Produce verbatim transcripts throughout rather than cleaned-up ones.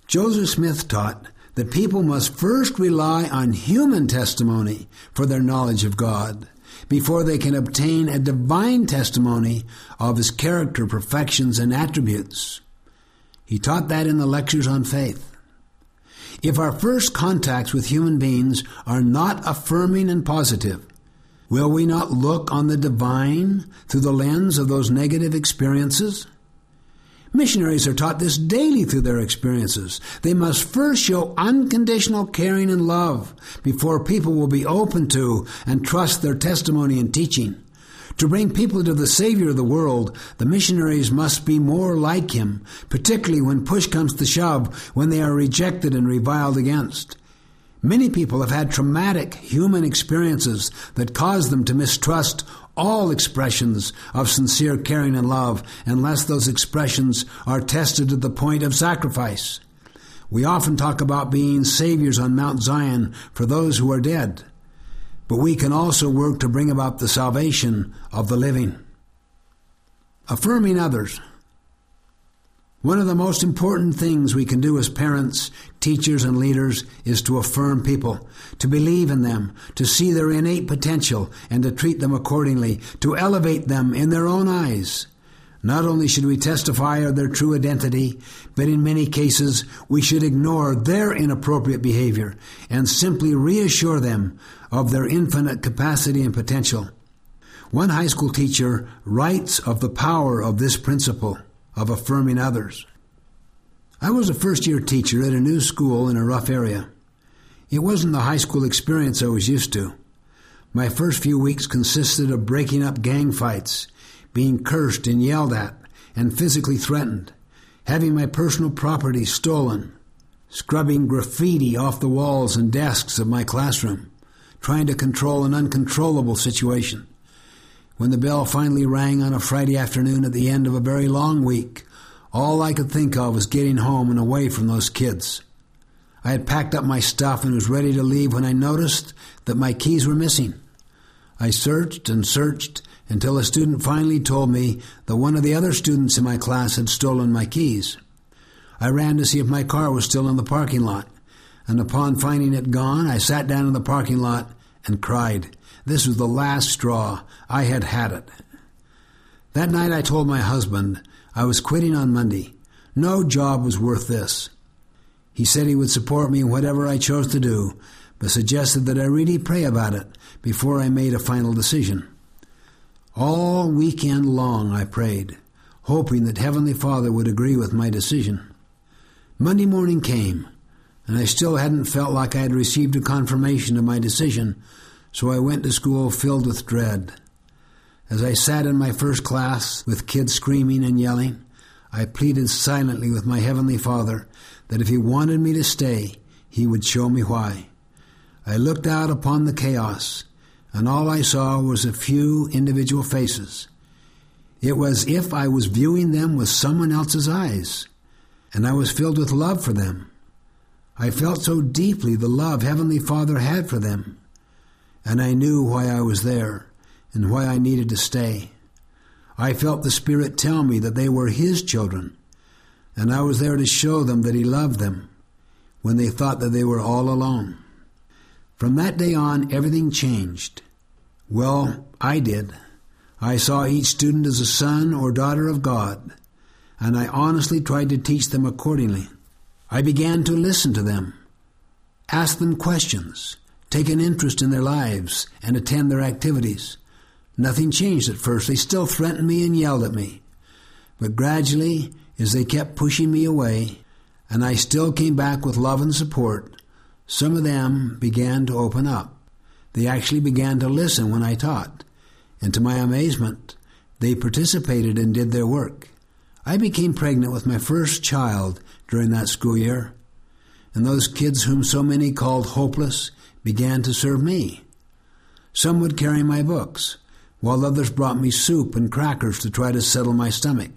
Joseph Smith taught that people must first rely on human testimony for their knowledge of God before they can obtain a divine testimony of His character, perfections, and attributes. He taught that in the Lectures on Faith. If our first contacts with human beings are not affirming and positive, will we not look on the divine through the lens of those negative experiences? Missionaries are taught this daily through their experiences. They must first show unconditional caring and love before people will be open to and trust their testimony and teaching. To bring people to the Savior of the world, the missionaries must be more like Him, particularly when push comes to shove, when they are rejected and reviled against. Many people have had traumatic human experiences that cause them to mistrust all expressions of sincere caring and love unless those expressions are tested to the point of sacrifice. We often talk about being saviors on Mount Zion for those who are dead, but we can also work to bring about the salvation of the living. Affirming others. One of the most important things we can do as parents, teachers, and leaders is to affirm people, to believe in them, to see their innate potential, and to treat them accordingly, to elevate them in their own eyes. Not only should we testify of their true identity, but in many cases we should ignore their inappropriate behavior and simply reassure them of their infinite capacity and potential. One high school teacher writes of the power of this principle of affirming others. I was a first-year teacher at a new school in a rough area. It wasn't the high school experience I was used to. My first few weeks consisted of breaking up gang fights, being cursed and yelled at, and physically threatened, having my personal property stolen, scrubbing graffiti off the walls and desks of my classroom, trying to control an uncontrollable situation. When the bell finally rang on a Friday afternoon at the end of a very long week, all I could think of was getting home and away from those kids. I had packed up my stuff and was ready to leave when I noticed that my keys were missing. I searched and searched until a student finally told me that one of the other students in my class had stolen my keys. I ran to see if my car was still in the parking lot, and upon finding it gone, I sat down in the parking lot and cried. This was the last straw. I had had it. That night I told my husband I was quitting on Monday. No job was worth this. He said he would support me in whatever I chose to do, but suggested that I really pray about it before I made a final decision. All weekend long I prayed, hoping that Heavenly Father would agree with my decision. Monday morning came, and I still hadn't felt like I had received a confirmation of my decision, so I went to school filled with dread. As I sat in my first class with kids screaming and yelling, I pleaded silently with my Heavenly Father that if He wanted me to stay, He would show me why. I looked out upon the chaos, and all I saw was a few individual faces. It was as if I was viewing them with someone else's eyes, and I was filled with love for them. I felt so deeply the love Heavenly Father had for them, and I knew why I was there and why I needed to stay. I felt the Spirit tell me that they were His children, and I was there to show them that He loved them when they thought that they were all alone. From that day on, everything changed. Well, I did. I saw each student as a son or daughter of God, and I honestly tried to teach them accordingly. I began to listen to them, ask them questions, take an interest in their lives, and attend their activities. Nothing changed at first. They still threatened me and yelled at me. But gradually, as they kept pushing me away, and I still came back with love and support, some of them began to open up. They actually began to listen when I taught, and to my amazement, they participated and did their work. I became pregnant with my first child during that school year, and those kids whom so many called hopeless began to serve me. Some would carry my books, while others brought me soup and crackers to try to settle my stomach.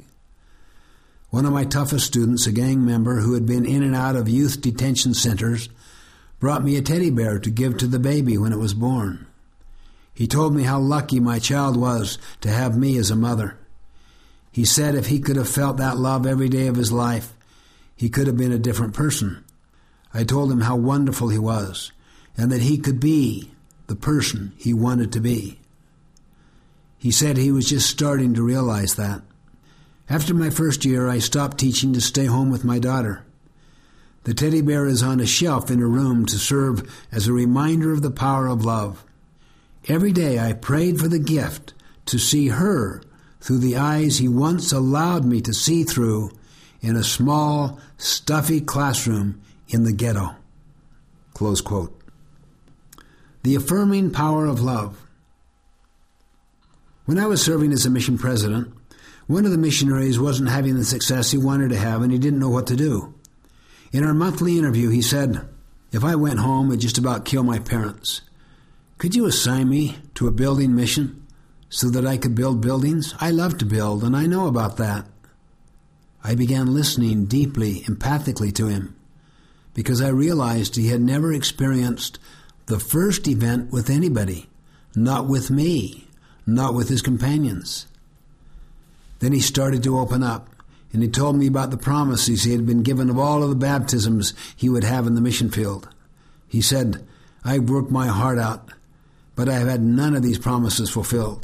One of my toughest students, a gang member who had been in and out of youth detention centers, brought me a teddy bear to give to the baby when it was born. He told me how lucky my child was to have me as a mother. He said if he could have felt that love every day of his life, he could have been a different person. I told him how wonderful he was and that he could be the person he wanted to be. He said he was just starting to realize that. After my first year, I stopped teaching to stay home with my daughter. The teddy bear is on a shelf in her room to serve as a reminder of the power of love. Every day I prayed for the gift to see her through the eyes he once allowed me to see through in a small, stuffy classroom in the ghetto. Close quote. The affirming power of love. When I was serving as a mission president, one of the missionaries wasn't having the success he wanted to have, and he didn't know what to do. In our monthly interview, he said, "If I went home, I'd just about kill my parents. Could you assign me to a building mission so that I could build buildings? I love to build, and I know about that." I began listening deeply, empathically to him, because I realized he had never experienced the first event with anybody, not with me, not with his companions. Then he started to open up, and he told me about the promises he had been given of all of the baptisms he would have in the mission field. He said, "I've worked my heart out, but I have had none of these promises fulfilled."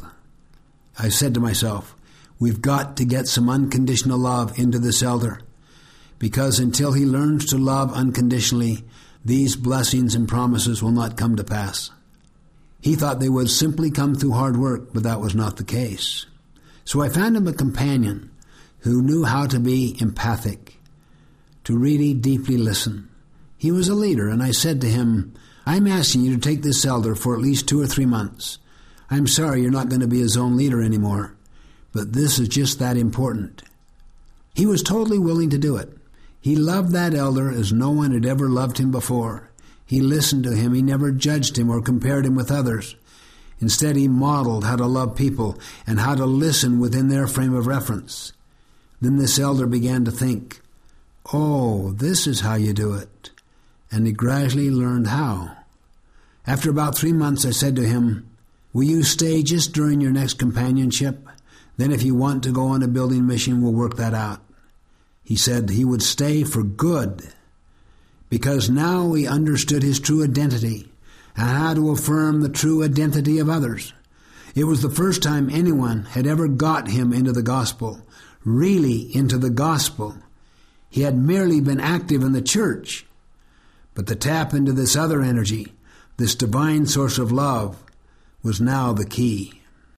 I said to myself, we've got to get some unconditional love into this elder, because until he learns to love unconditionally, these blessings and promises will not come to pass. He thought they would simply come through hard work, but that was not the case. So I found him a companion who knew how to be empathic, to really deeply listen. He was a leader, and I said to him, "I'm asking you to take this elder for at least two or three months. I'm sorry you're not going to be his own leader anymore, but this is just that important." He was totally willing to do it. He loved that elder as no one had ever loved him before. He listened to him. He never judged him or compared him with others. Instead, he modeled how to love people and how to listen within their frame of reference. Then this elder began to think, "Oh, this is how you do it." And he gradually learned how. After about three months, I said to him, "Will you stay just during your next companionship? Then if you want to go on a building mission, we'll work that out." He said he would stay for good, because now he understood his true identity and how to affirm the true identity of others. It was the first time anyone had ever got him into the gospel, really into the gospel. He had merely been active in the church, but the tap into this other energy, this divine source of love, was now the key.